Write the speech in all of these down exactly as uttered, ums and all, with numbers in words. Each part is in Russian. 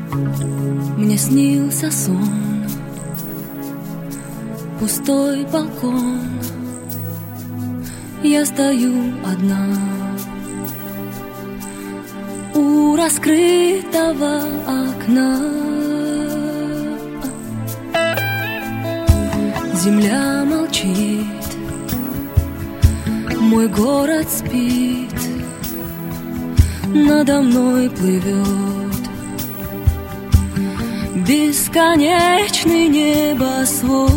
Мне снился сон, пустой балкон. Я стою одна у раскрытого окна. Земля молчит, мой город спит, надо мной плывет бесконечный небосвод.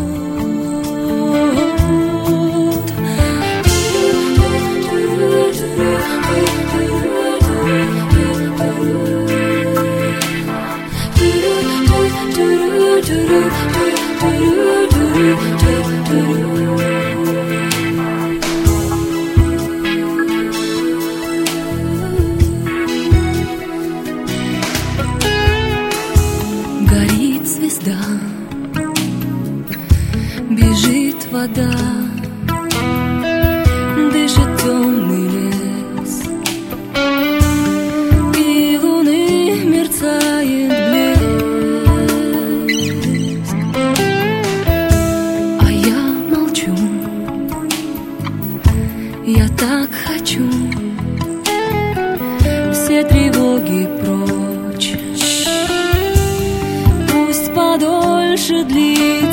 Горит звезда, бежит вода, дышит темный лес, и луны мерцает блеск. А я молчу, я так хочу все тревоги прочь. Пусть подольше длится